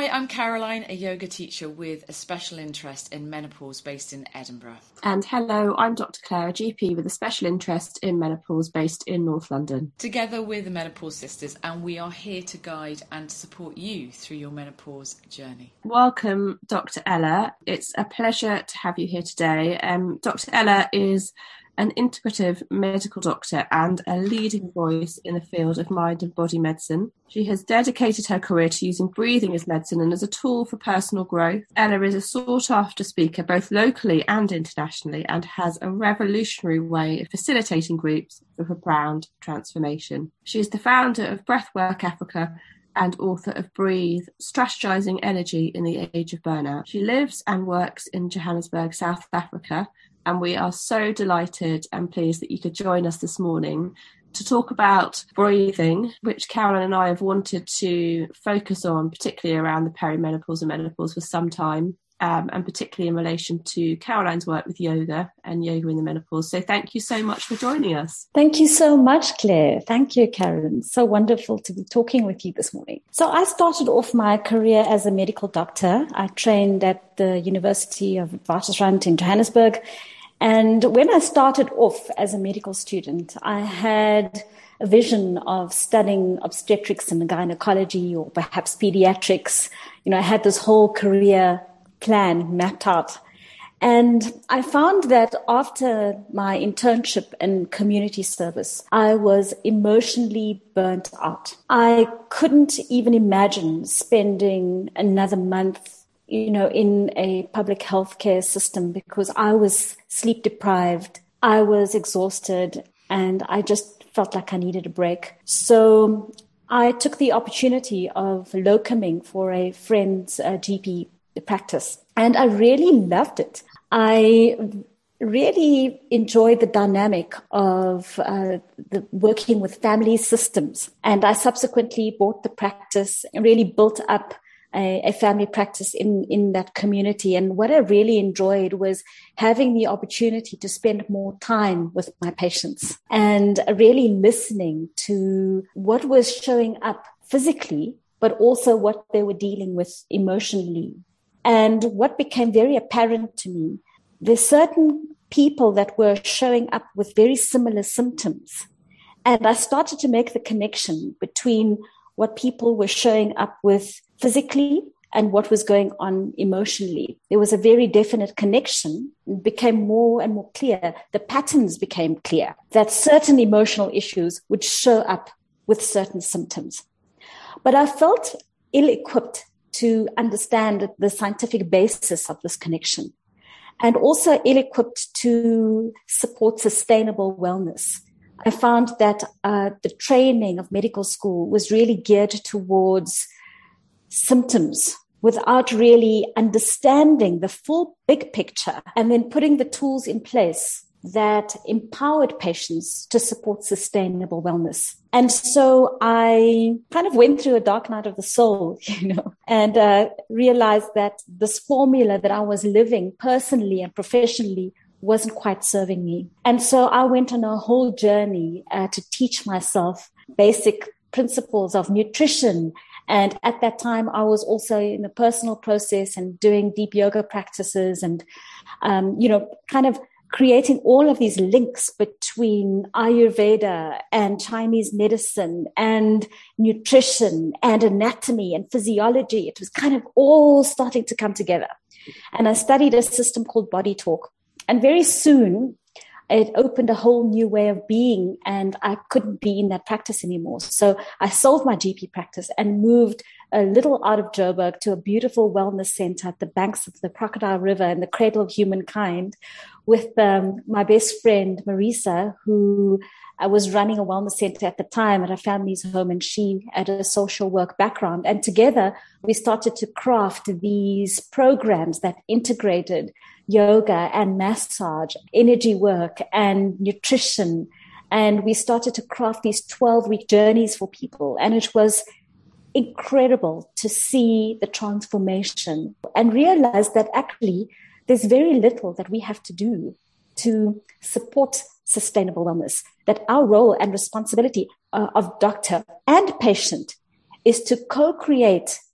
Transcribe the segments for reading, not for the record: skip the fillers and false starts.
Hi, I'm Caroline, a yoga teacher with a special interest in menopause based in Edinburgh. And hello, I'm Dr. Claire, a GP with a special interest in menopause based in North London. Together we're the Menopause Sisters, and we are here to guide and support you through your menopause journey. Welcome, Dr. Ella. It's a pleasure to have you here today. Dr. Ella is an integrative medical doctor and a leading voice in the field of mind and body medicine. She has dedicated her career to using breathing as medicine and as a tool for personal growth. Ella is a sought-after speaker both locally and internationally and has a revolutionary way of facilitating groups for profound transformation. She is the founder of Breathwork Africa and author of Breathe, Strategizing Energy in the Age of Burnout. She lives and works in Johannesburg, South Africa, and we are so delighted and pleased that you could join us this morning to talk about breathing, which Caroline and I have wanted to focus on, particularly around the perimenopause and menopause for some time, and particularly in relation to Caroline's work with yoga and yoga in the menopause. So thank you so much for joining us. Thank you so much, Claire. Thank you, Caroline. So wonderful to be talking with you this morning. So I started off my career as a medical doctor. I trained at the University of Witwatersrand in Johannesburg. And when I started off as a medical student, I had a vision of studying obstetrics and gynecology or perhaps pediatrics. I had this whole career plan mapped out. And I found that after my internship and community service, I was emotionally burnt out. I couldn't even imagine spending another month in a public healthcare system because I was sleep deprived, I was exhausted, and I just felt like I needed a break. So I took the opportunity of locuming for a friend's GP practice, and I really loved it. I really enjoyed the dynamic of the working with family systems, and I subsequently bought the practice and really built up a family practice in that community. And what I really enjoyed was having the opportunity to spend more time with my patients and really listening to what was showing up physically, but also what they were dealing with emotionally. And what became very apparent to me, there's certain people that were showing up with very similar symptoms. And I started to make the connection between what people were showing up with physically and what was going on emotionally. There was a very definite connection. It became more and more clear. The patterns became clear that certain emotional issues would show up with certain symptoms. But I felt ill-equipped to understand the scientific basis of this connection, and also ill-equipped to support sustainable wellness. I found that the training of medical school was really geared towards symptoms without really understanding the full big picture and then putting the tools in place that empowered patients to support sustainable wellness. And so I kind of went through a dark night of the soul, and realized that this formula that I was living personally and professionally wasn't quite serving me. And so I went on a whole journey to teach myself basic principles of nutrition. And at that time, I was also in the personal process and doing deep yoga practices and, kind of creating all of these links between Ayurveda and Chinese medicine and nutrition and anatomy and physiology. It was kind of all starting to come together. And I studied a system called Body Talk. And very soon, it opened a whole new way of being, and I couldn't be in that practice anymore. So I sold my GP practice and moved a little out of Joburg to a beautiful wellness center at the banks of the Crocodile River in the cradle of humankind with my best friend, Marisa, who was running a wellness center at the time at her family's home, and she had a social work background. And together, we started to craft these programs that integrated yoga and massage, energy work and nutrition. And we started to craft these 12-week journeys for people. And it was incredible to see the transformation and realize that actually there's very little that we have to do to support sustainable wellness, that our role and responsibility of doctor and patient is to co-create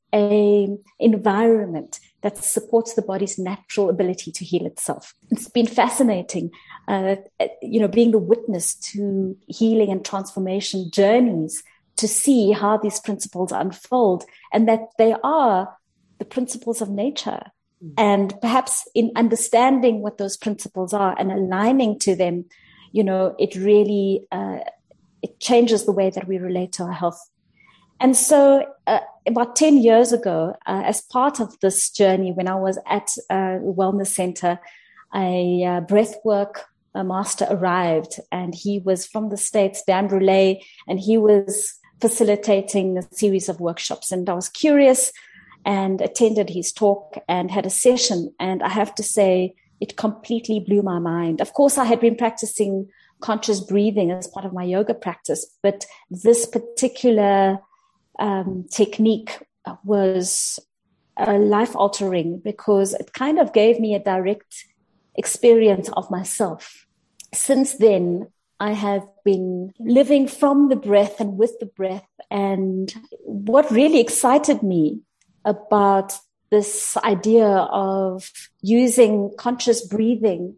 a environment that supports the body's natural ability to heal itself. It's been fascinating, being the witness to healing and transformation journeys, to see how these principles unfold, and that they are the principles of nature. And perhaps in understanding what those principles are and aligning to them, it really it changes the way that we relate to our health. And so about 10 years ago, as part of this journey, when I was at a wellness center, a breathwork master arrived, and he was from the States, Dan Brule, and he was facilitating a series of workshops. And I was curious and attended his talk and had a session. And I have to say, it completely blew my mind. Of course, I had been practicing conscious breathing as part of my yoga practice, but this particular technique was life-altering, because it kind of gave me a direct experience of myself. Since then, I have been living from the breath and with the breath. And what really excited me about this idea of using conscious breathing,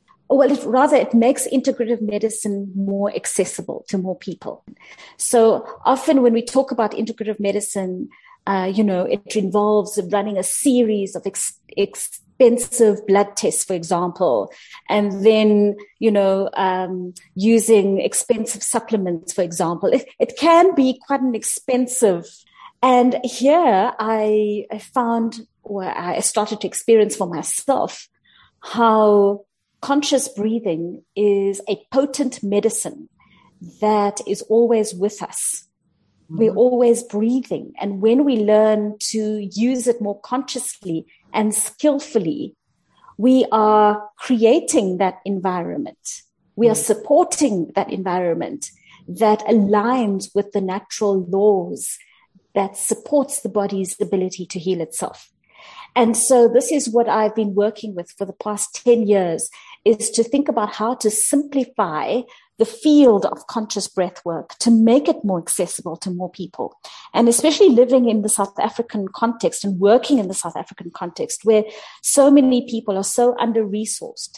it makes integrative medicine more accessible to more people. So often when we talk about integrative medicine, it involves running a series of expensive blood tests, for example, and then, using expensive supplements, for example. It can be quite an expensive. And here I found, or I started to experience for myself, how conscious breathing is a potent medicine that is always with us. We're always breathing. And when we learn to use it more consciously and skillfully, we are creating that environment. We are supporting that environment that aligns with the natural laws that supports the body's ability to heal itself. And so this is what I've been working with for the past 10 years, is to think about how to simplify the field of conscious breath work to make it more accessible to more people. And especially living in the South African context and working in the South African context, where so many people are so under-resourced.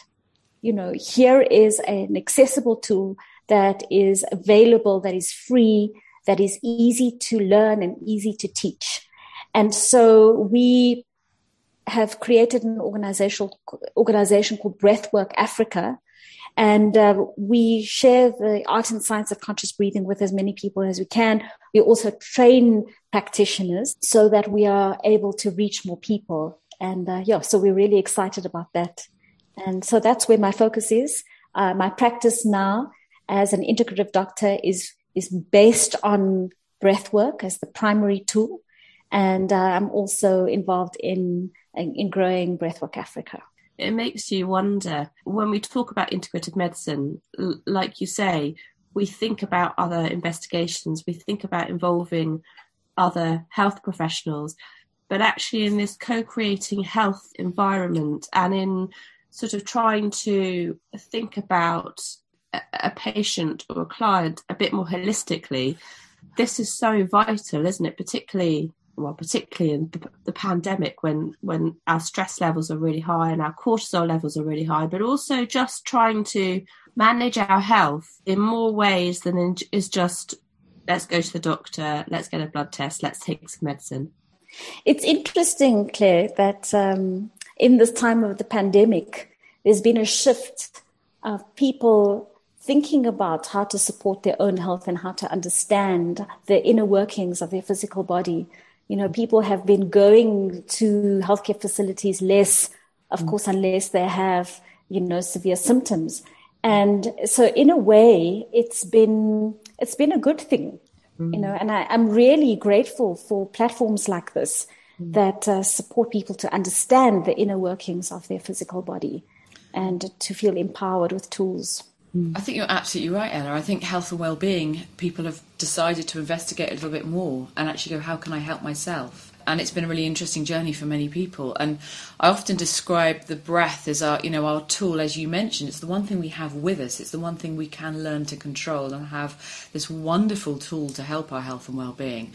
Here is an accessible tool that is available, that is free, that is easy to learn and easy to teach. And so we have created an organization called Breathwork Africa, and we share the art and science of conscious breathing with as many people as we can. We also train practitioners so that we are able to reach more people. And so we're really excited about that. And so that's where my focus is. My practice now as an integrative doctor is based on breathwork as the primary tool. And I'm also involved in growing Breathwork Africa. It makes you wonder, when we talk about integrative medicine, like you say, we think about other investigations, we think about involving other health professionals, but actually in this co-creating health environment and in sort of trying to think about a patient or a client a bit more holistically, this is so vital, isn't it? Particularly in the pandemic, when our stress levels are really high and our cortisol levels are really high, but also just trying to manage our health in more ways than is just, let's go to the doctor, let's get a blood test, let's take some medicine. It's interesting, Claire, that in this time of the pandemic, there's been a shift of people thinking about how to support their own health and how to understand the inner workings of their physical body. People have been going to healthcare facilities less, of course, unless they have, severe symptoms. And so in a way, it's been a good thing, and I'm really grateful for platforms like this that support people to understand the inner workings of their physical body and to feel empowered with tools. I think you're absolutely right, Ella. I think health and well-being, people have decided to investigate a little bit more and actually go, how can I help myself? And it's been a really interesting journey for many people. And I often describe the breath as our tool, as you mentioned. It's the one thing we have with us. It's the one thing we can learn to control and have this wonderful tool to help our health and well-being.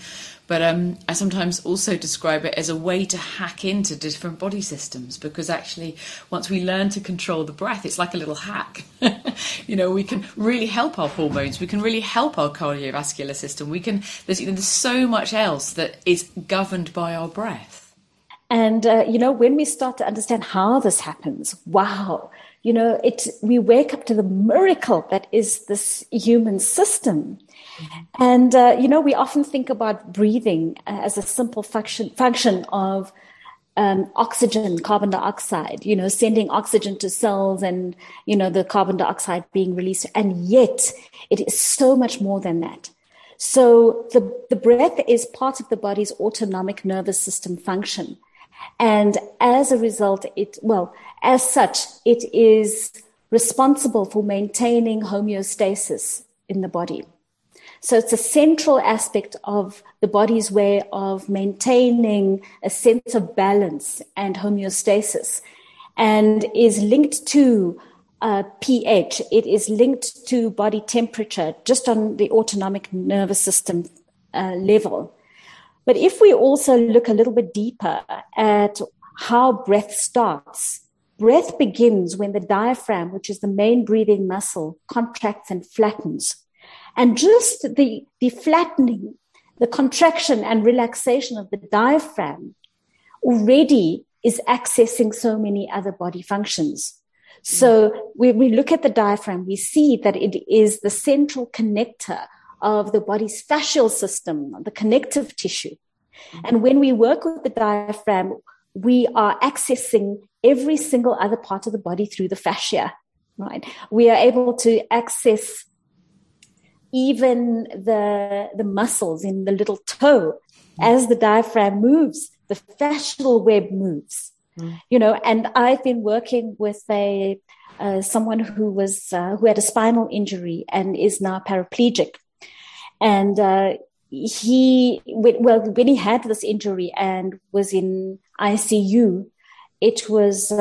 But I sometimes also describe it as a way to hack into different body systems, because actually once we learn to control the breath, it's like a little hack. We can really help our hormones. We can really help our cardiovascular system. There's so much else that is governed by our breath. And, when we start to understand how this happens, wow, we wake up to the miracle that is this human system. Mm-hmm. And, we often think about breathing as a simple function of oxygen, carbon dioxide, sending oxygen to cells and, the carbon dioxide being released. And yet it is so much more than that. So the breath is part of the body's autonomic nervous system function. And as a result, as such, it is responsible for maintaining homeostasis in the body. So it's a central aspect of the body's way of maintaining a sense of balance and homeostasis, and is linked to pH. It is linked to body temperature, just on the autonomic nervous system level. But if we also look a little bit deeper at how breath starts, breath begins when the diaphragm, which is the main breathing muscle, contracts and flattens. And just the flattening, the contraction and relaxation of the diaphragm already is accessing so many other body functions. So when we look at the diaphragm, we see that it is the central connector of the body's fascial system, the connective tissue. And when we work with the diaphragm, we are accessing every single other part of the body through the fascia, right? We are able to access even the muscles in the little toe. As the diaphragm moves, the fascial web moves. And I've been working with someone who had a spinal injury and is now paraplegic. And when he had this injury and was in ICU, it was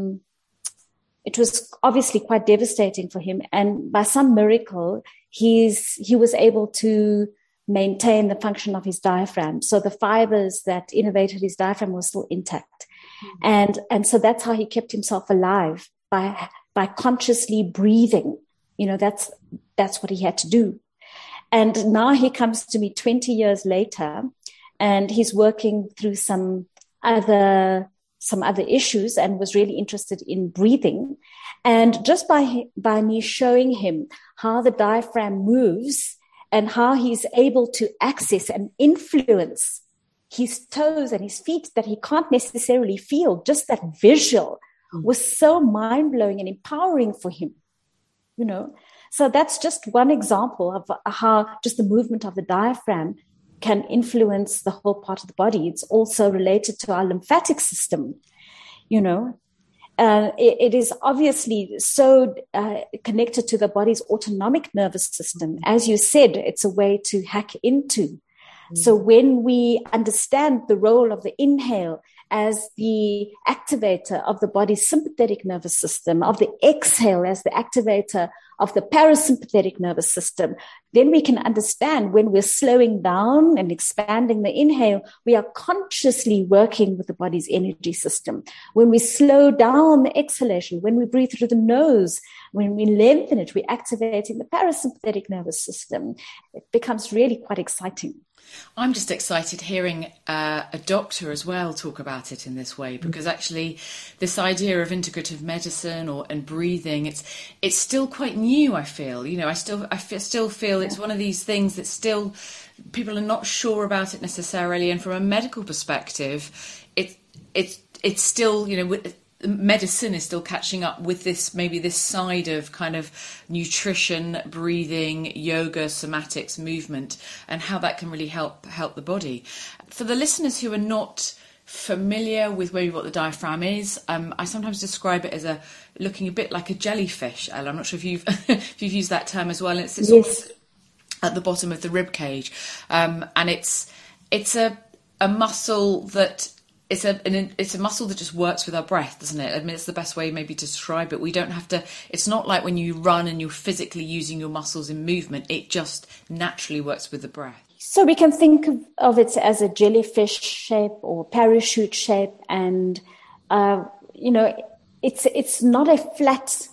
obviously quite devastating for him. And by some miracle, he was able to maintain the function of his diaphragm. So the fibers that innervated his diaphragm were still intact. And so that's how he kept himself alive, by consciously breathing. That's what he had to do. And now he comes to me 20 years later, and he's working through some other issues and was really interested in breathing. And just by me showing him how the diaphragm moves and how he's able to access and influence his toes and his feet that he can't necessarily feel, just that visual was so mind-blowing and empowering for him, So that's just one example of how just the movement of the diaphragm can influence the whole part of the body. It's also related to our lymphatic system, It is obviously so connected to the body's autonomic nervous system. As you said, it's a way to hack into. So when we understand the role of the inhale as the activator of the body's sympathetic nervous system, of the exhale as the activator of the parasympathetic nervous system, then we can understand when we're slowing down and expanding the inhale, we are consciously working with the body's energy system. When we slow down the exhalation, when we breathe through the nose, when we lengthen it, we're activating the parasympathetic nervous system. It becomes really quite exciting. I'm just excited hearing a doctor as well talk about it in this way, because actually this idea of integrative medicine and breathing, it's still quite new. I feel, I still feel it's one of these things that still people are not sure about it necessarily, and from a medical perspective, it's still medicine is still catching up with this side of kind of nutrition, breathing, yoga, somatics, movement, and how that can really help the body. For the listeners who are not familiar with maybe what the diaphragm is, I sometimes describe it as looking a bit like a jellyfish. Ella, I'm not sure if you've if you've used that term as well. And it's yes. At the bottom of the rib cage, and it's a muscle that. It's a muscle that just works with our breath, doesn't it? I mean, it's the best way maybe to describe it. We don't have to, it's not like when you run and you're physically using your muscles in movement. It just naturally works with the breath. So we can think of it as a jellyfish shape or parachute shape, and it's not a flat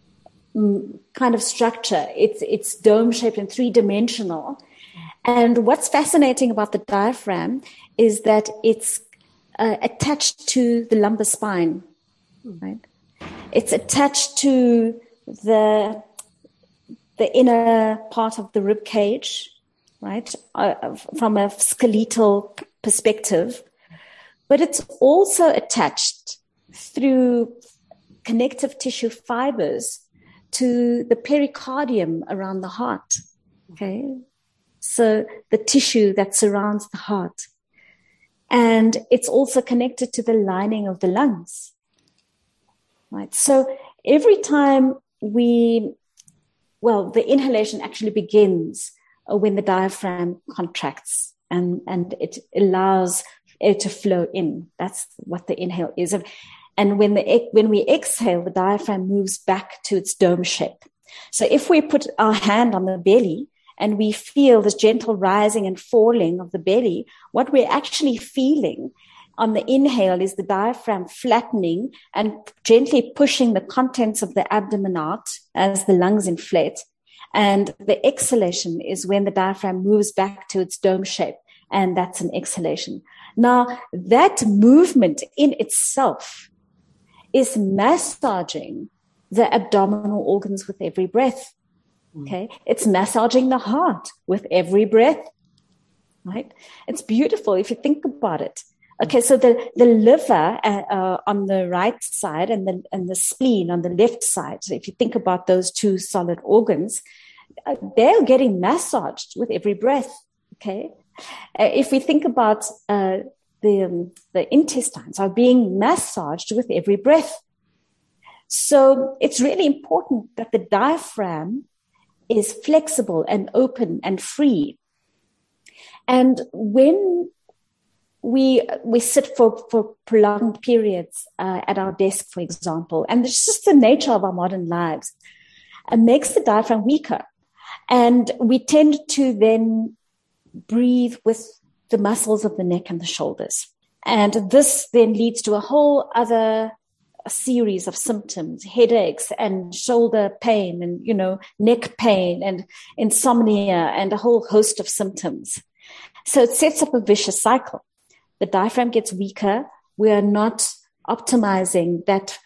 kind of structure. It's dome shaped and 3-dimensional. And what's fascinating about the diaphragm is that it's attached to the lumbar spine, right? It's attached to the inner part of the rib cage, right? From a skeletal perspective, but it's also attached through connective tissue fibers to the pericardium around the heart. Okay. So the tissue that surrounds the heart. And it's also connected to the lining of the lungs. Right. So every time the inhalation actually begins when the diaphragm contracts and it allows air to flow in. That's what the inhale is. And when we exhale, the diaphragm moves back to its dome shape. So if we put our hand on the belly and we feel this gentle rising and falling of the belly, what we're actually feeling on the inhale is the diaphragm flattening and gently pushing the contents of the abdomen out as the lungs inflate. And the exhalation is when the diaphragm moves back to its dome shape, and that's an exhalation. Now, that movement in itself is massaging the abdominal organs with every breath. Okay, it's massaging the heart with every breath. Right? It's beautiful if you think about it. Okay, so the liver on the right side and the spleen on the left side. So if you think about those two solid organs, they're getting massaged with every breath. Okay, if we think about the intestines are being massaged with every breath. So it's really important that the diaphragm is flexible and open and free. And when we sit for prolonged periods at our desk, for example, and it's just the nature of our modern lives, it makes the diaphragm weaker. And we tend to then breathe with the muscles of the neck and the shoulders. And this then leads to a whole other series of symptoms, headaches and shoulder pain and, neck pain and insomnia and a whole host of symptoms. So it sets up a vicious cycle. The diaphragm gets weaker. We are not optimizing that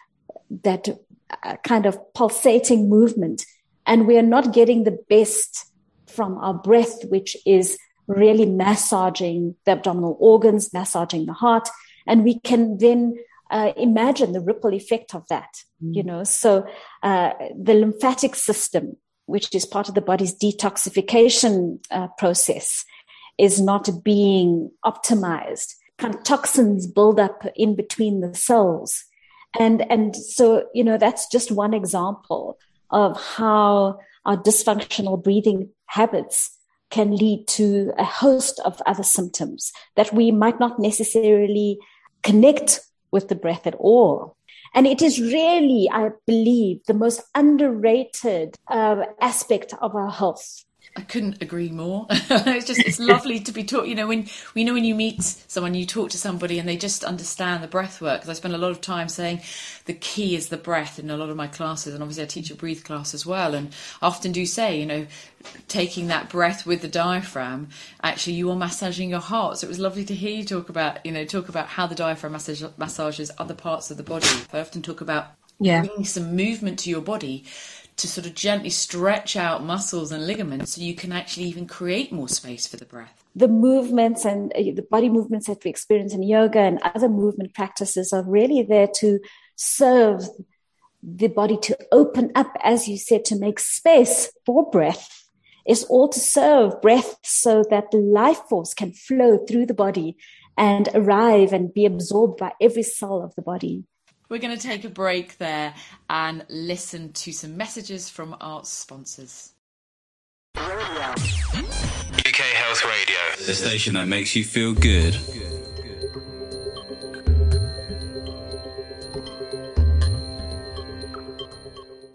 kind of pulsating movement, and we are not getting the best from our breath, which is really massaging the abdominal organs, massaging the heart, and we can then imagine the ripple effect of that. So the lymphatic system, which is part of the body's detoxification process, is not being optimized. Kind of toxins build up in between the cells. And so, that's just one example of how our dysfunctional breathing habits can lead to a host of other symptoms that we might not necessarily connect with the breath at all. And it is really, I believe, the most underrated aspect of our health. I couldn't agree more. It's lovely to be taught. When you meet someone, you talk to somebody and they just understand the breath work. Because I spend a lot of time saying the key is the breath in a lot of my classes, and obviously I teach a breathe class as well. And I often do say, taking that breath with the diaphragm, actually you are massaging your heart. So it was lovely to hear you talk about how the diaphragm massages other parts of the body. I often talk about bringing some movement to your body to sort of gently stretch out muscles and ligaments so you can actually even create more space for the breath. The movements and the body movements that we experience in yoga and other movement practices are really there to serve the body to open up, as you said, to make space for breath. It's all to serve breath so that the life force can flow through the body and arrive and be absorbed by every cell of the body. We're going to take a break there and listen to some messages from our sponsors. UK Health Radio, the station that makes you feel good.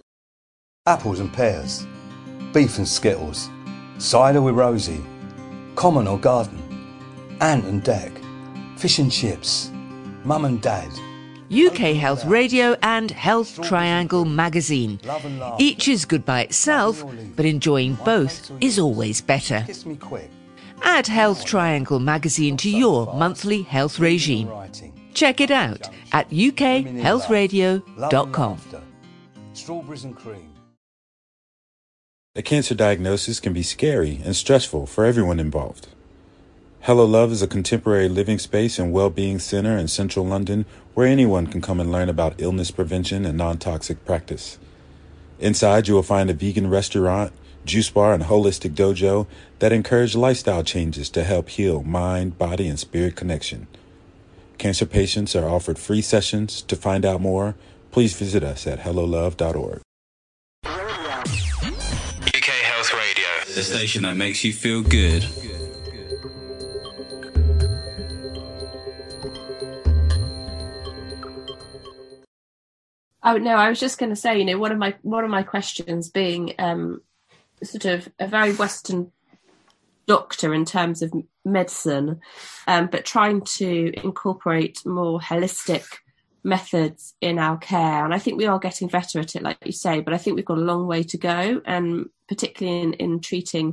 Apples and pears, beef and skittles, cider with Rosie, common or garden, ant and deck, fish and chips, mum and dad. UK Health Radio and Health Triangle magazine. Each is good by itself, but enjoying both is always better. Kiss me quick. Add Health Triangle magazine to your monthly health regime. Check it out at ukhealthradio.com. Strawberries and cream. A cancer diagnosis can be scary and stressful for everyone involved. Hello Love is a contemporary living space and well-being center in central London where anyone can come and learn about illness prevention and non-toxic practice. Inside, you will find a vegan restaurant, juice bar, and holistic dojo that encourage lifestyle changes to help heal mind, body, and spirit connection. Cancer patients are offered free sessions. To find out more, please visit us at hellolove.org. UK Health Radio, the station that makes you feel good. Oh no, I was just going to say, one of my questions being sort of a very Western doctor in terms of medicine, but trying to incorporate more holistic methods in our care. And I think we are getting better at it, like you say, but I think we've got a long way to go, and particularly in treating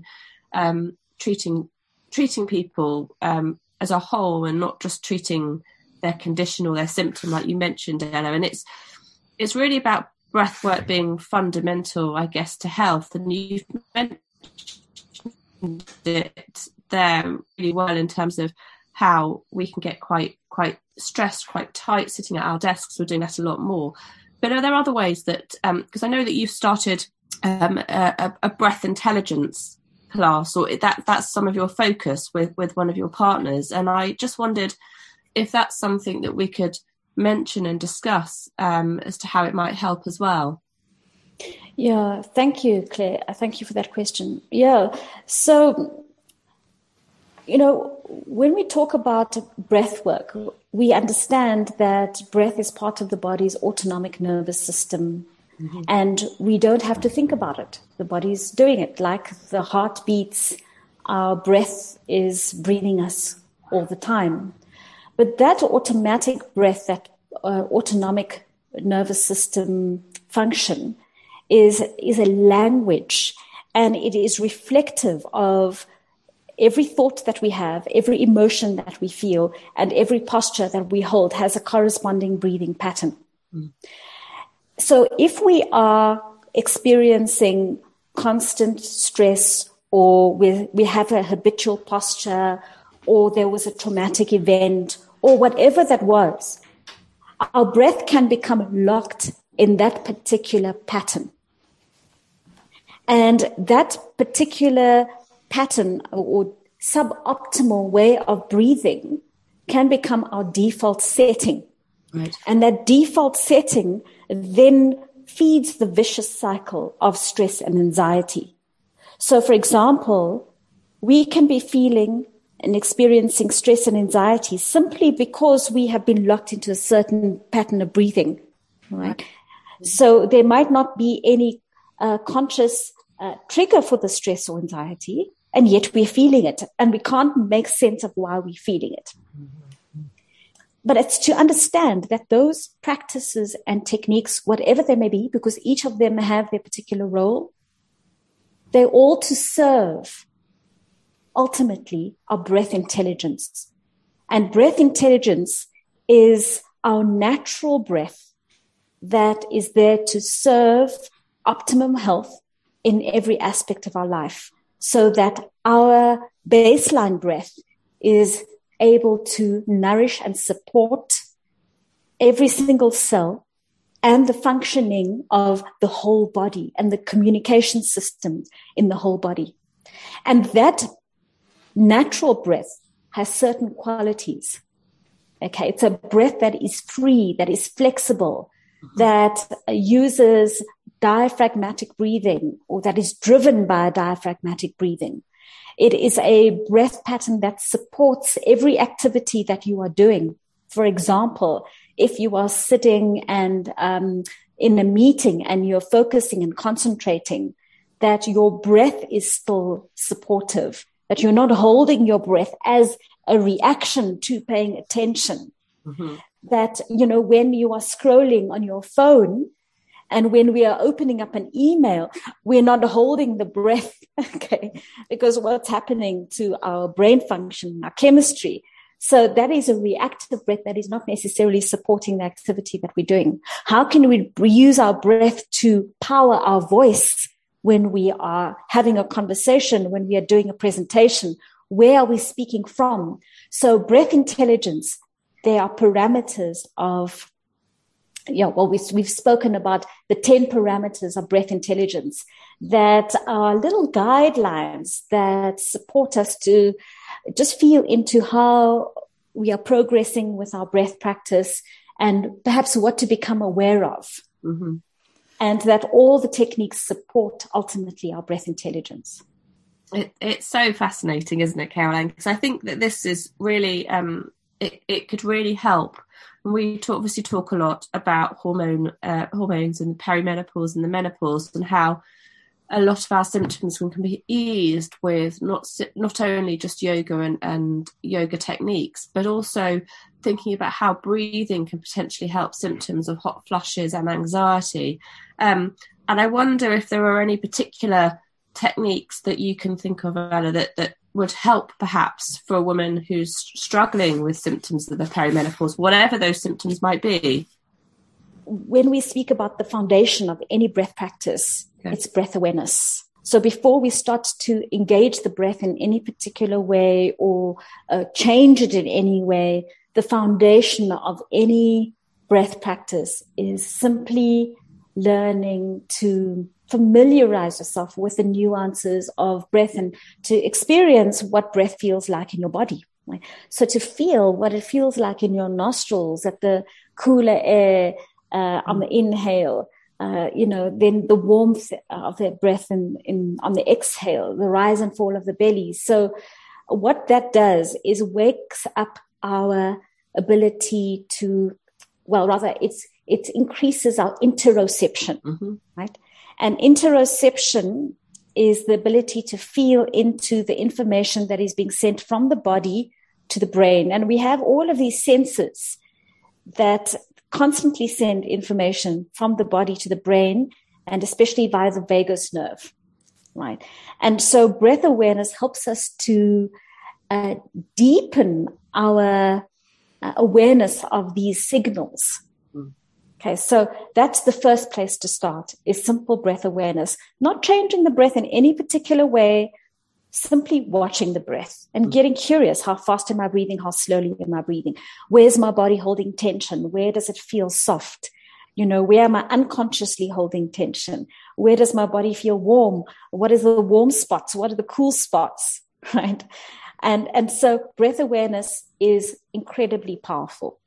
people as a whole, and not just treating their condition or their symptom, like you mentioned, Ella. And it's really about breath work being fundamental, I guess, to health. And you've mentioned it there really well in terms of how we can get quite stressed, quite tight sitting at our desks. We're doing that a lot more. But are there other ways that, because I know that you've started a breath intelligence class, or that's some of your focus with one of your partners. And I just wondered if that's something that we could mention and discuss as to how it might help as well. Yeah, thank you, Claire. Thank you for that question. Yeah, so, when we talk about breath work, we understand that breath is part of the body's autonomic nervous system, and we don't have to think about it. The body's doing it. Like the heart beats, our breath is breathing us all the time. But that automatic breath, that autonomic nervous system function is a language, and it is reflective of every thought that we have, every emotion that we feel, and every posture that we hold has a corresponding breathing pattern. So if we are experiencing constant stress, or we have a habitual posture, or there was a traumatic event, or whatever that was, our breath can become locked in that particular pattern. And that particular pattern or suboptimal way of breathing can become our default setting. Right. And that default setting then feeds the vicious cycle of stress and anxiety. So, for example, we can be feeling and experiencing stress and anxiety simply because we have been locked into a certain pattern of breathing, right? So there might not be any conscious trigger for the stress or anxiety, and yet we're feeling it, and we can't make sense of why we're feeling it. But it's to understand that those practices and techniques, whatever they may be, because each of them have their particular role, they're all to serve ultimately our breath intelligence. And breath intelligence is our natural breath that is there to serve optimum health in every aspect of our life, so that our baseline breath is able to nourish and support every single cell and the functioning of the whole body and the communication system in the whole body. And that natural breath has certain qualities. Okay, it's a breath that is free, that is flexible, that uses diaphragmatic breathing, or that is driven by diaphragmatic breathing. It is a breath pattern that supports every activity that you are doing. For example, if you are sitting and in a meeting and you're focusing and concentrating, that your breath is still supportive that you're not holding your breath as a reaction to paying attention. Mm-hmm. That, when you are scrolling on your phone and when we are opening up an email, we're not holding the breath, okay, because what's happening to our brain function, our chemistry. So that is a reactive breath that is not necessarily supporting the activity that we're doing. How can we use our breath to power our voice when we are having a conversation, when we are doing a presentation? Where are we speaking from? So breath intelligence, there are parameters of, we've spoken about the 10 parameters of breath intelligence that are little guidelines that support us to just feel into how we are progressing with our breath practice and perhaps what to become aware of. Mm-hmm. And that all the techniques support ultimately our breath intelligence. It's so fascinating, isn't it, Caroline? Because I think that this is really, it could really help. We obviously talk a lot about hormones and the perimenopause and the menopause, and how a lot of our symptoms can be eased with not only just yoga and yoga techniques, but also thinking about how breathing can potentially help symptoms of hot flushes and anxiety. And I wonder if there are any particular techniques that you can think of, Ella, that would help perhaps for a woman who's struggling with symptoms of the perimenopause, whatever those symptoms might be. When we speak about the foundation of any breath practice, it's breath awareness. So before we start to engage the breath in any particular way or change it in any way, the foundation of any breath practice is simply learning to familiarize yourself with the nuances of breath and to experience what breath feels like in your body. Right? So to feel what it feels like in your nostrils, at the cooler air on the inhale, then the warmth of the breath on the exhale, the rise and fall of the belly. So what that does is wakes up our ability to, it increases our interoception, mm-hmm. right? And interoception is the ability to feel into the information that is being sent from the body to the brain. And we have all of these senses that constantly send information from the body to the brain, and especially via the vagus nerve, right? And so breath awareness helps us to deepen our awareness of these signals. Okay, so that's the first place to start, is simple breath awareness, not changing the breath in any particular way, simply watching the breath and getting curious. How fast am I breathing? How slowly am I breathing? Where's my body holding tension? Where does it feel soft? Where am I unconsciously holding tension? Where does my body feel warm? What is the warm spots? What are the cool spots? Right? And so breath awareness is incredibly powerful.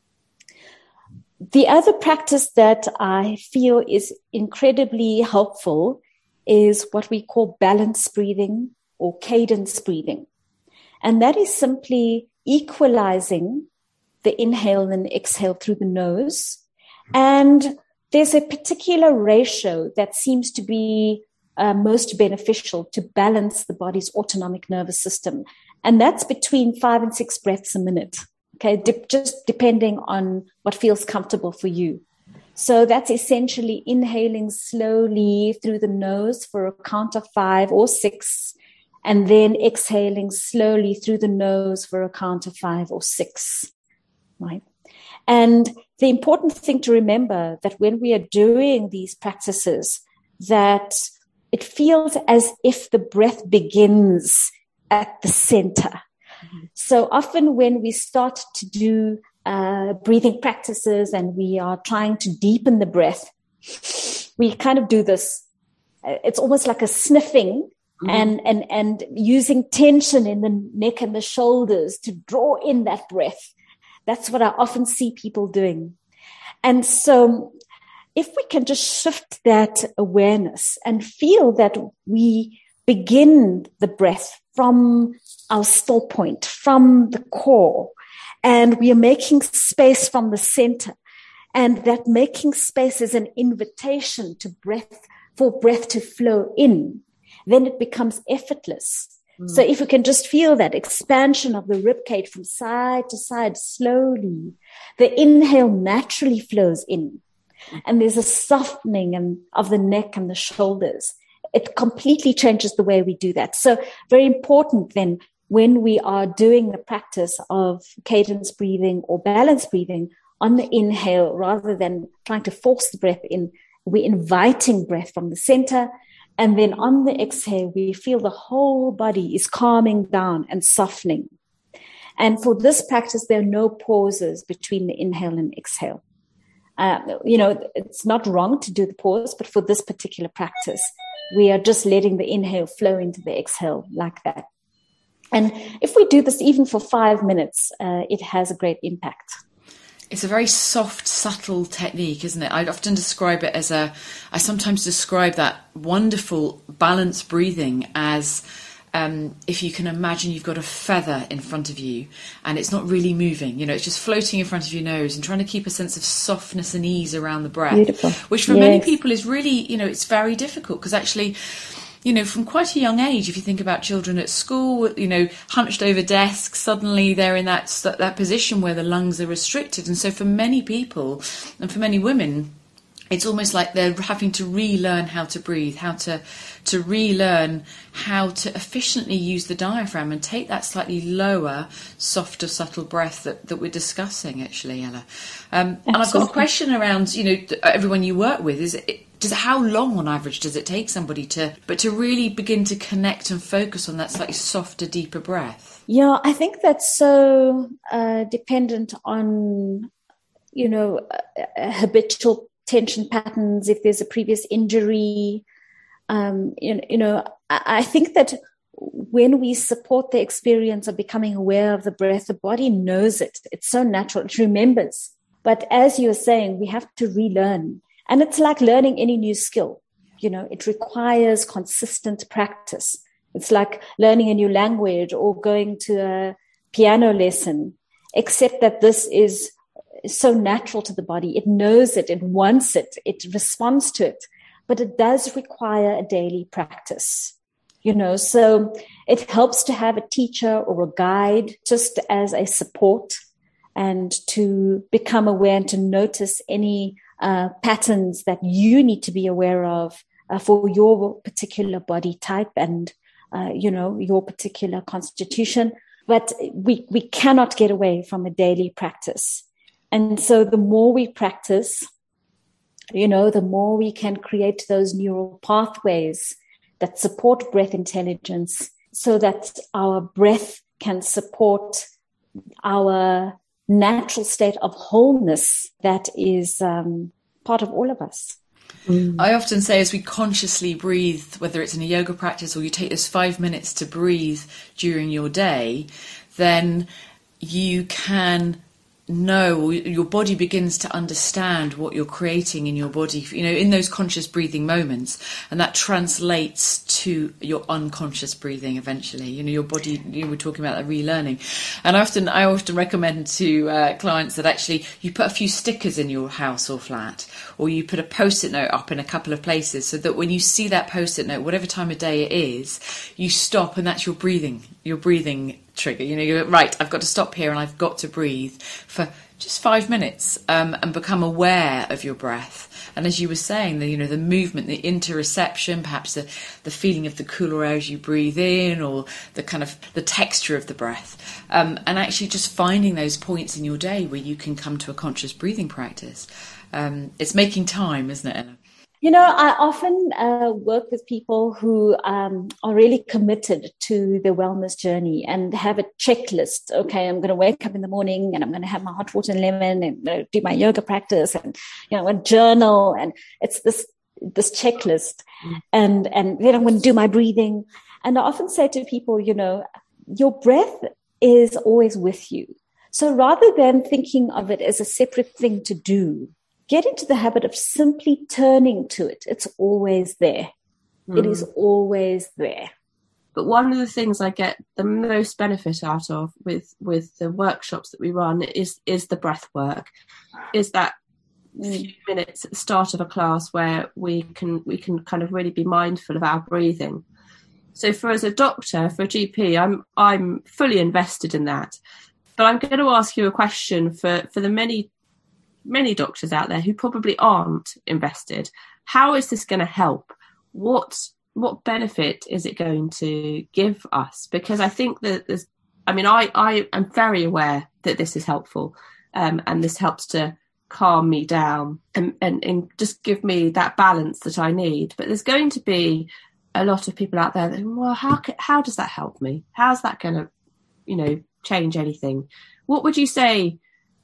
The other practice that I feel is incredibly helpful is what we call balance breathing or cadence breathing. And that is simply equalizing the inhale and exhale through the nose. And there's a particular ratio that seems to be most beneficial to balance the body's autonomic nervous system. And that's between 5 and 6 breaths a minute. Okay, just depending on what feels comfortable for you. So that's essentially inhaling slowly through the nose for a count of 5 or 6, and then exhaling slowly through the nose for a count of 5 or 6, right? And the important thing to remember that when we are doing these practices, that it feels as if the breath begins at the center. So often when we start to do breathing practices and we are trying to deepen the breath, we kind of do this. It's almost like a sniffing and using tension in the neck and the shoulders to draw in that breath. That's what I often see people doing. And so if we can just shift that awareness and feel that we begin the breath from our still point, from the core, and we are making space from the center, and that making space is an invitation to breath, for breath to flow in, then it becomes effortless. So if we can just feel that expansion of the ribcage from side to side slowly, the inhale naturally flows in. And there's a softening of the neck and the shoulders. It completely changes the way we do that. So very important then, when we are doing the practice of cadence breathing or balance breathing, on the inhale, rather than trying to force the breath in, we're inviting breath from the center. And then on the exhale, we feel the whole body is calming down and softening. And for this practice, there are no pauses between the inhale and exhale. It's not wrong to do the pause, but for this particular practice, we are just letting the inhale flow into the exhale like that. And if we do this even for 5 minutes, it has a great impact. It's a very soft, subtle technique, isn't it? I often describe it as I sometimes describe that wonderful balanced breathing as if you can imagine you've got a feather in front of you and it's not really moving, it's just floating in front of your nose, and trying to keep a sense of softness and ease around the breath. Beautiful. Which for many people is really, it's very difficult, because actually, from quite a young age, if you think about children at school, hunched over desks, suddenly they're in that position where the lungs are restricted. And so for many people, and for many women, it's almost like they're having to relearn how to breathe, how to relearn how to efficiently use the diaphragm and take that slightly lower, softer, subtle breath that we're discussing, actually, Ella. And I've got a question around, everyone you work with, how long on average does it take somebody to really begin to connect and focus on that slightly softer, deeper breath? Yeah, I think that's so dependent on, habitual tension patterns, if there's a previous injury. I think that when we support the experience of becoming aware of the breath, the body knows it. It's so natural. It remembers. But as you were saying, we have to relearn. And it's like learning any new skill. It requires consistent practice. It's like learning a new language or going to a piano lesson, except that this is so natural to the body. It knows it, it wants it, it responds to it, but it does require a daily practice, so it helps to have a teacher or a guide just as a support, and to become aware and to notice any patterns that you need to be aware of for your particular body type and, your particular constitution. But we cannot get away from a daily practice. And so the more we practice, the more we can create those neural pathways that support breath intelligence, so that our breath can support our natural state of wholeness that is part of all of us. I often say, as we consciously breathe, whether it's in a yoga practice or you take those 5 minutes to breathe during your day, then you can know, your body begins to understand what you're creating in your body, in those conscious breathing moments, and that translates to your unconscious breathing eventually. Your body, we're talking about that relearning. And I often recommend to clients that actually you put a few stickers in your house or flat, or you put a post-it note up in a couple of places, so that when you see that post-it note, whatever time of day it is, you stop, and that's your breathing trigger. You're right, I've got to stop here and I've got to breathe for just 5 minutes and become aware of your breath. And as you were saying, the movement, the interoception, perhaps the feeling of the cooler air as you breathe in, or the kind of the texture of the breath, and actually just finding those points in your day where you can come to a conscious breathing practice. It's making time, isn't it, Ella? I often work with people who are really committed to the wellness journey and have a checklist. Okay, I'm going to wake up in the morning and I'm going to have my hot water and lemon and do my yoga practice and, a journal. And it's this checklist. And then I'm going to do my breathing. And I often say to people, your breath is always with you. So rather than thinking of it as a separate thing to do, get into the habit of simply turning to it. It's always there. It is always there. But one of the things I get the most benefit out of with the workshops that we run is the breath work. Is that few minutes at the start of a class where we can kind of really be mindful of our breathing. So as a doctor, for a GP, I'm fully invested in that. But I'm going to ask you a question for the many doctors out there who probably aren't invested. How is this going to help? What benefit is it going to give us? Because I think that I am very aware that this is helpful, and this helps to calm me down and just give me that balance that I need. But there's going to be a lot of people out there that, well, how does that help me? How's that going to, change anything? What would you say,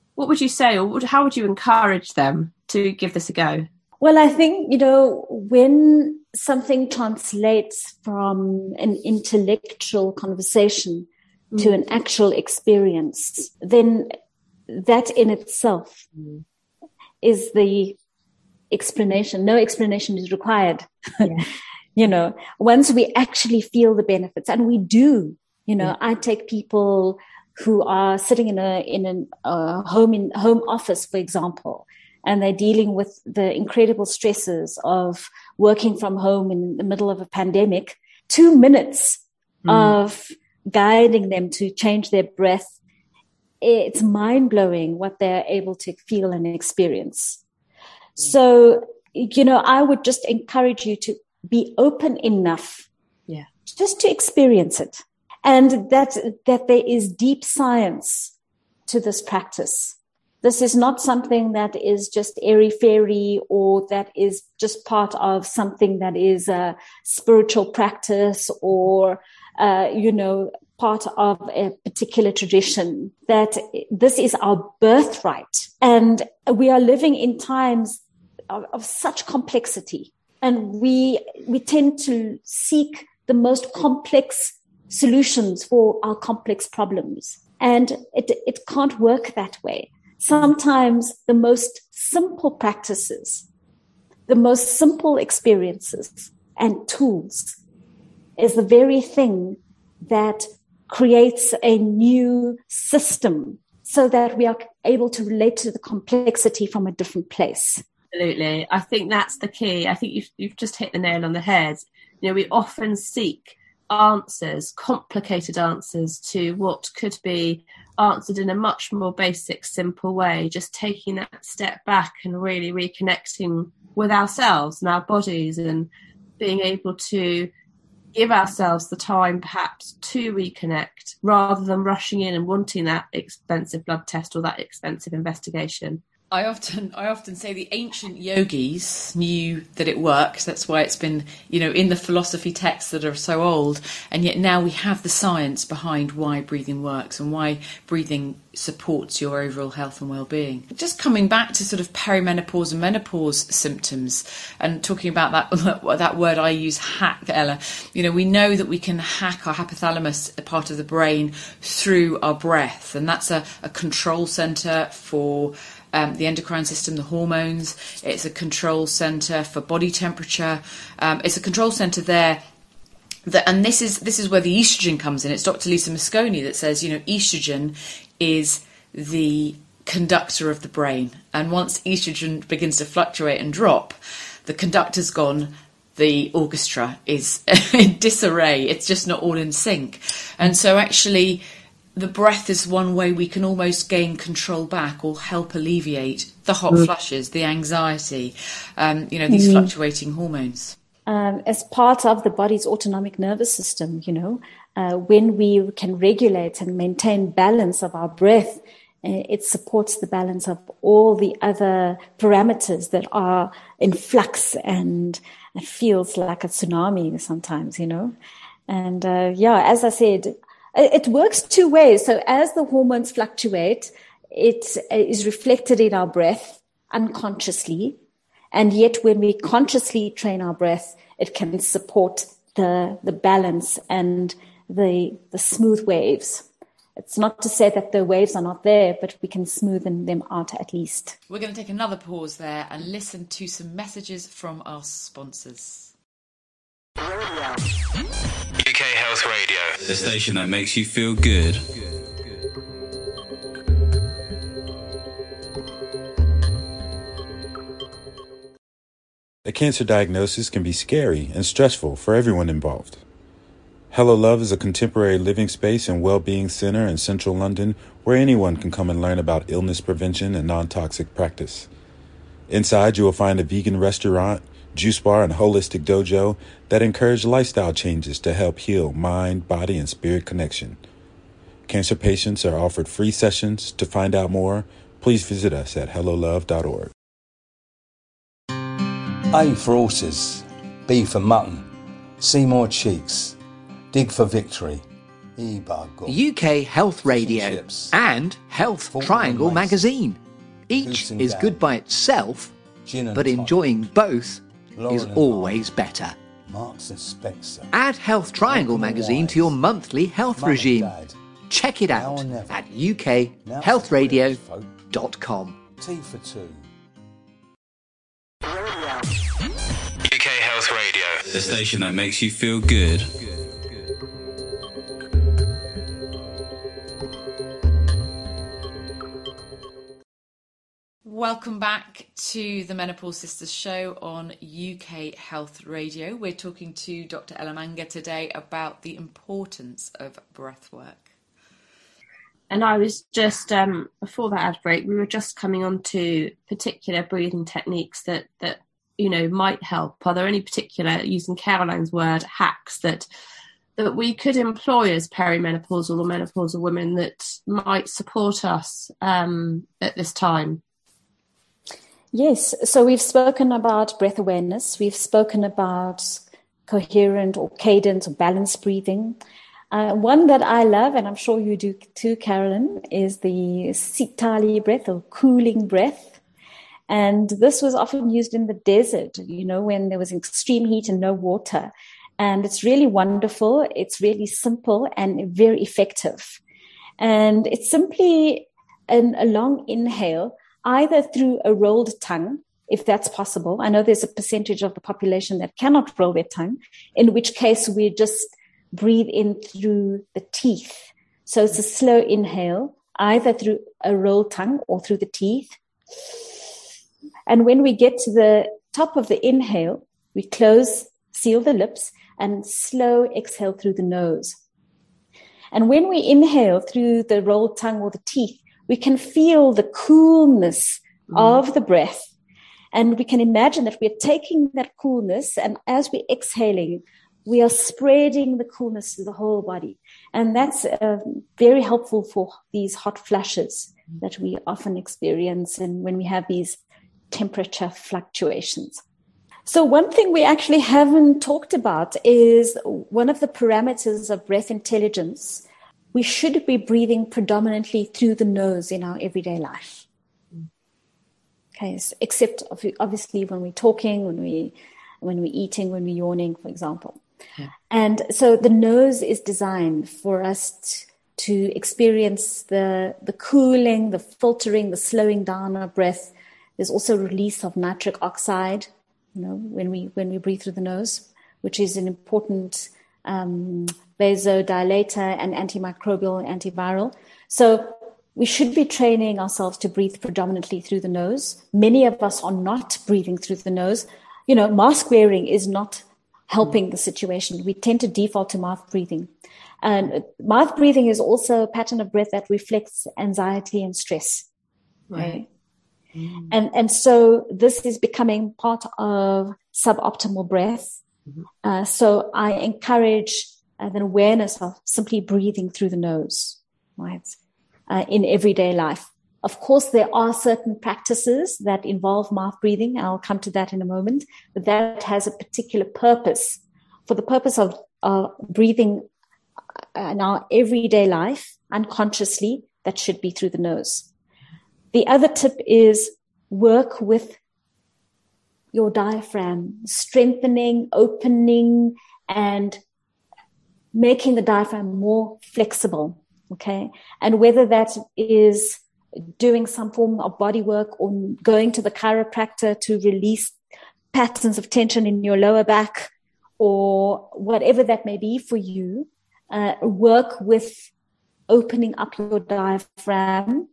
or how would you encourage them to give this a go? Well, I think, when something translates from an intellectual conversation to an actual experience, then that in itself is the explanation. No explanation is required. Yeah. Once we actually feel the benefits, and we do, I take people who are sitting in a home office, for example, and they're dealing with the incredible stresses of working from home in the middle of a pandemic. 2 minutes of guiding them to change their breath, it's mind-blowing what they're able to feel and experience. So, I would just encourage you to be open enough just to experience it. And that there is deep science to this practice. This is not something that is just airy-fairy, or that is just part of something that is a spiritual practice, or, part of a particular tradition. That this is our birthright. And we are living in times of such complexity. And we tend to seek the most complex solutions for our complex problems. And it can't work that way. Sometimes the most simple practices, the most simple experiences and tools is the very thing that creates a new system, so that we are able to relate to the complexity from a different place. Absolutely. I think that's the key. I think you've just hit the nail on the head. We often seek answers, complicated answers to what could be answered in a much more basic, simple way, just taking that step back and really reconnecting with ourselves and our bodies, and being able to give ourselves the time perhaps to reconnect, rather than rushing in and wanting that expensive blood test or that expensive investigation. I often say the ancient yogis knew that it worked. That's why it's been, in the philosophy texts that are so old. And yet now we have the science behind why breathing works and why breathing supports your overall health and well-being. Just coming back to sort of perimenopause and menopause symptoms, and talking about that word I use, hack, Ella. We know that we can hack our hypothalamus, a part of the brain, through our breath. And that's a control centre for the endocrine system, the hormones. It's a control centre for body temperature. It's a control centre there. And this is where the estrogen comes in. It's Dr. Lisa Mosconi that says, estrogen is the conductor of the brain. And once estrogen begins to fluctuate and drop, the conductor's gone, the orchestra is in disarray. It's just not all in sync. And so actually, the breath is one way we can almost gain control back, or help alleviate the hot flushes, the anxiety, these fluctuating hormones. As part of the body's autonomic nervous system, when we can regulate and maintain balance of our breath, it supports the balance of all the other parameters that are in flux, and it feels like a tsunami sometimes, And as I said, it works two ways. So as the hormones fluctuate, it is reflected in our breath unconsciously. And yet when we consciously train our breath, it can support the balance and the smooth waves. It's not to say that the waves are not there, but we can smoothen them out at least. We're going to take another pause there and listen to some messages from our sponsors. UK Health Radio, the station that makes you feel good. A cancer diagnosis can be scary and stressful for everyone involved. Hello Love is a contemporary living space and well-being center in central London where anyone can come and learn about illness prevention and non-toxic practice. Inside, you will find a vegan restaurant, juice bar, and holistic dojo that encourage lifestyle changes to help heal mind, body, and spirit connection. Cancer patients are offered free sessions. To find out more, please visit us at hellolove.org. A for horses, B for mutton, C more cheeks, dig for victory, E by God. UK Health Radio Chips. and Health Fortnum Triangle Mason. magazine. Each Goose and is Gab. good by itself, Gin and but tonic, enjoying both Laurel is and always better. Marks and Spencer. Add Health Triangle Malcolm and magazine to Wise. your monthly health Mum and regime. Dad. Check it Now out or never. at Now for ukhealthradio.com. T for two. UK Health Radio, the station that makes you feel good. Welcome back to the Menopause Sisters show on UK Health Radio. We're talking to Dr. Ella Manga today about the importance of breath work. And I was just, before that ad break, we were just coming on to particular breathing techniques that might help. Are there any particular, using Caroline's word, hacks that we could employ as perimenopausal or menopausal women that might support us at this time? Yes, so we've spoken about breath awareness. We've spoken about coherent or cadence or balanced breathing. One that I love, and I'm sure you do too, Carolyn, is the Sitali breath or cooling breath. And this was often used in the desert, when there was extreme heat and no water. And it's really wonderful. It's really simple and very effective. And it's simply a long inhale, either through a rolled tongue, if that's possible. I know there's a percentage of the population that cannot roll their tongue, in which case we just breathe in through the teeth. So it's a slow inhale, either through a rolled tongue or through the teeth. And when we get to the top of the inhale, we seal the lips, and slow exhale through the nose. And when we inhale through the rolled tongue or the teeth, we can feel the coolness of the breath. And we can imagine that we're taking that coolness, and as we're exhaling, we are spreading the coolness to the whole body. And that's very helpful for these hot flashes that we often experience and when we have these temperature fluctuations. So one thing we actually haven't talked about is one of the parameters of breath intelligence. We should be breathing predominantly through the nose in our everyday life. Okay, except obviously when we're talking, when we're eating, when we're yawning, for example. Yeah. And so the nose is designed for us to experience the cooling, the filtering, the slowing down of breath. There's also release of nitric oxide, when we breathe through the nose, which is an important vasodilator and antimicrobial, antiviral. So we should be training ourselves to breathe predominantly through the nose. Many of us are not breathing through the nose. Mask wearing is not helping the situation. We tend to default to mouth breathing. And mouth breathing is also a pattern of breath that reflects anxiety and stress. Right. And so this is becoming part of suboptimal breath. So I encourage an awareness of simply breathing through the nose, right, in everyday life. Of course, there are certain practices that involve mouth breathing. I'll come to that in a moment, but that has a particular purpose. For the purpose of breathing in our everyday life, unconsciously, that should be through the nose. The other tip is work with your diaphragm, strengthening, opening, and making the diaphragm more flexible, okay? And whether that is doing some form of body work or going to the chiropractor to release patterns of tension in your lower back or whatever that may be for you, work with opening up your diaphragm.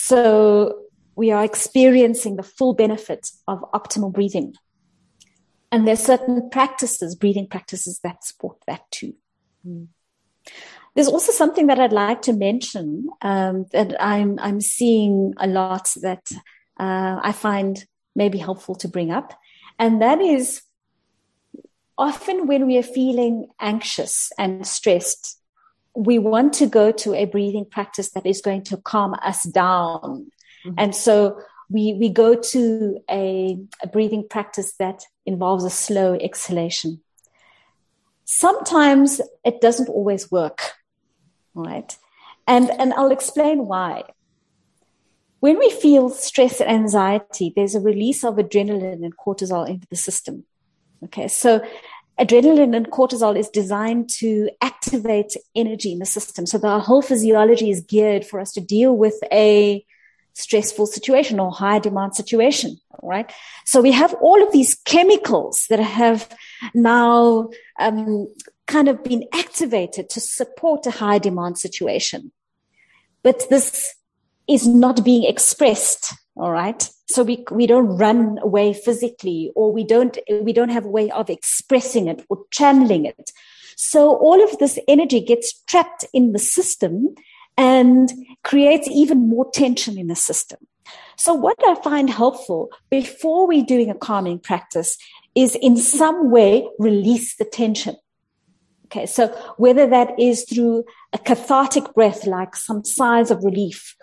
So we are experiencing the full benefit of optimal breathing. And there's certain practices, breathing practices, that support that too. There's also something that I'd like to mention that I'm seeing a lot that I find may be helpful to bring up. And that is often when we are feeling anxious and stressed, we want to go to a breathing practice that is going to calm us down. Mm-hmm. And so we go to a breathing practice that involves a slow exhalation. Sometimes it doesn't always work, right? And I'll explain why. When we feel stress and anxiety, there's a release of adrenaline and cortisol into the system. Okay, so adrenaline and cortisol is designed to activate energy in the system. So the whole physiology is geared for us to deal with a stressful situation or high demand situation, right? So we have all of these chemicals that have now kind of been activated to support a high demand situation. But this is not being expressed, all right? So we don't run away physically, or we don't have a way of expressing it or channeling it. So all of this energy gets trapped in the system and creates even more tension in the system. So what I find helpful before we're doing a calming practice is in some way release the tension. Okay, so whether that is through a cathartic breath, like some sighs of relief,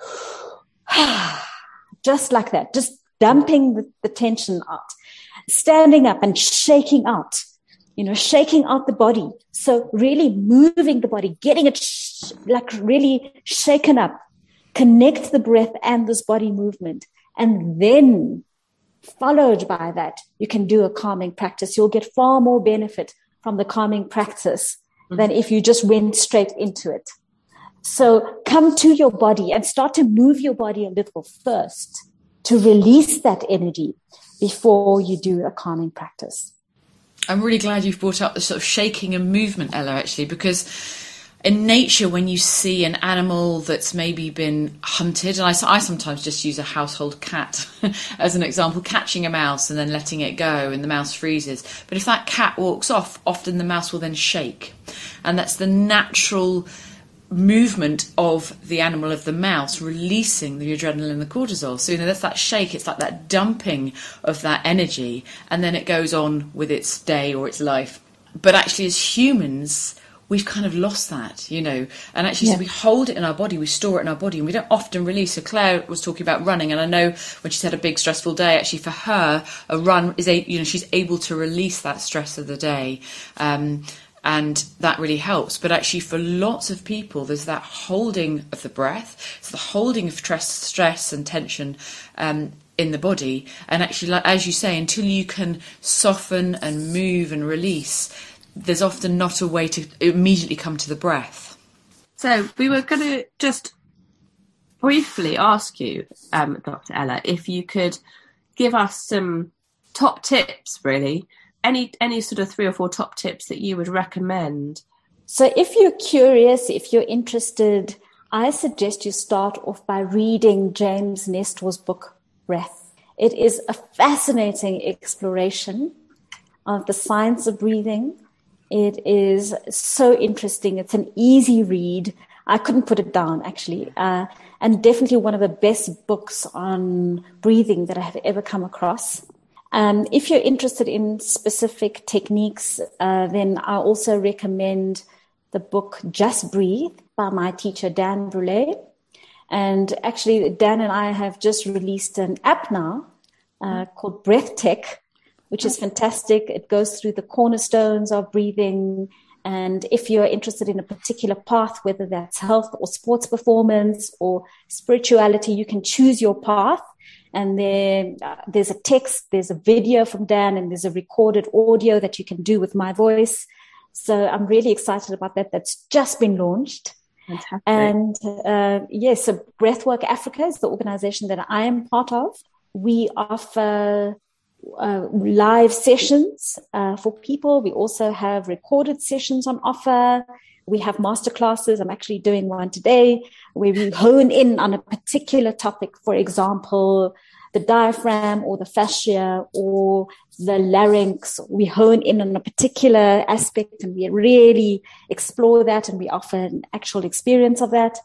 just like that, just dumping the tension out, standing up and shaking out, shaking out the body. So really moving the body, getting it really shaken up, connect the breath and this body movement. And then followed by that, you can do a calming practice. You'll get far more benefit from the calming practice than if you just went straight into it. So come to your body and start to move your body a little first to release that energy before you do a calming practice. I'm really glad you've brought up the sort of shaking and movement, Ella, actually, because in nature, when you see an animal that's maybe been hunted, and I sometimes just use a household cat as an example, catching a mouse and then letting it go and the mouse freezes. But if that cat walks off, often the mouse will then shake. And that's the natural movement of the animal, of the mouse, releasing the adrenaline and the cortisol. So, that's that shake. It's like that dumping of that energy, and then it goes on with its day or its life. But actually, as humans, we've kind of lost that, and actually so we hold it in our body, we store it in our body, and we don't often release. So Claire was talking about running, and I know when she's had a big stressful day, actually for her, a run is she's able to release that stress of the day. And that really helps. But actually for lots of people, there's that holding of the breath. It's the holding of stress and tension in the body. And actually, like, as you say, until you can soften and move and release, there's often not a way to immediately come to the breath. So we were going to just briefly ask you, Dr. Ella, if you could give us some top tips, really. Any sort of 3 or 4 top tips that you would recommend? So if you're curious, if you're interested, I suggest you start off by reading James Nestor's book, Breath. It is a fascinating exploration of the science of breathing. It is so interesting. It's an easy read. I couldn't put it down, actually. And definitely one of the best books on breathing that I have ever come across. If you're interested in specific techniques, then I also recommend the book Just Breathe by my teacher, Dan Brule. And actually, Dan and I have just released an app now called Breath Tech, which is fantastic. It goes through the cornerstones of breathing. And if you're interested in a particular path, whether that's health or sports performance or spirituality, you can choose your path. And there's a text, there's a video from Dan, and there's a recorded audio that you can do with my voice. So I'm really excited about that. That's just been launched. Fantastic. And so Breathwork Africa is the organization that I am part of. We offer live sessions for people. We also have recorded sessions on offer. We have masterclasses. I'm actually doing one today where we hone in on a particular topic. For example, the diaphragm or the fascia or the larynx. We hone in on a particular aspect and we really explore that, and we offer an actual experience of that.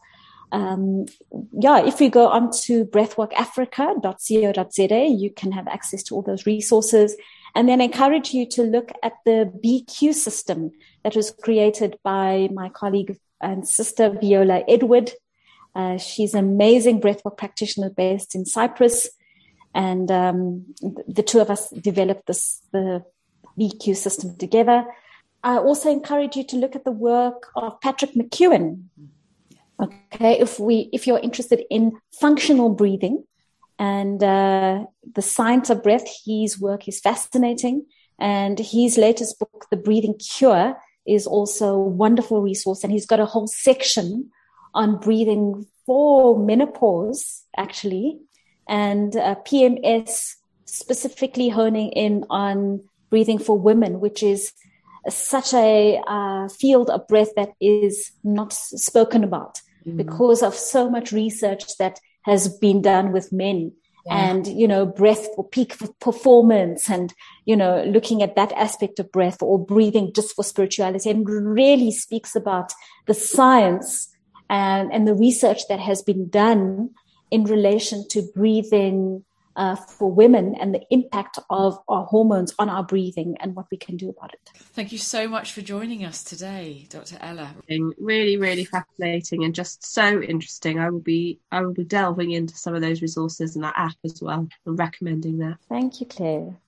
If you go on to breathworkafrica.co.za, you can have access to all those resources. And then encourage you to look at the BQ system that was created by my colleague and sister, Viola Edward. She's an amazing breathwork practitioner based in Cyprus. And the two of us developed the BQ system together. I also encourage you to look at the work of Patrick McEwen. Okay, if you're interested in functional breathing and the science of breath, his work is fascinating. And his latest book, The Breathing Cure, is also a wonderful resource. And he's got a whole section on breathing for menopause, actually, and PMS, specifically honing in on breathing for women, which is such a field of breath that is not spoken about because of so much research that has been done with men. Yeah. And, breath for peak performance and, looking at that aspect of breath, or breathing just for spirituality, and really speaks about the science and the research that has been done in relation to breathing for women and the impact of our hormones on our breathing and what we can do about it. Thank you so much for joining us today, Dr. Ella. Really, really fascinating and just so interesting. I will be delving into some of those resources in our app as well and recommending that. Thank you, Claire.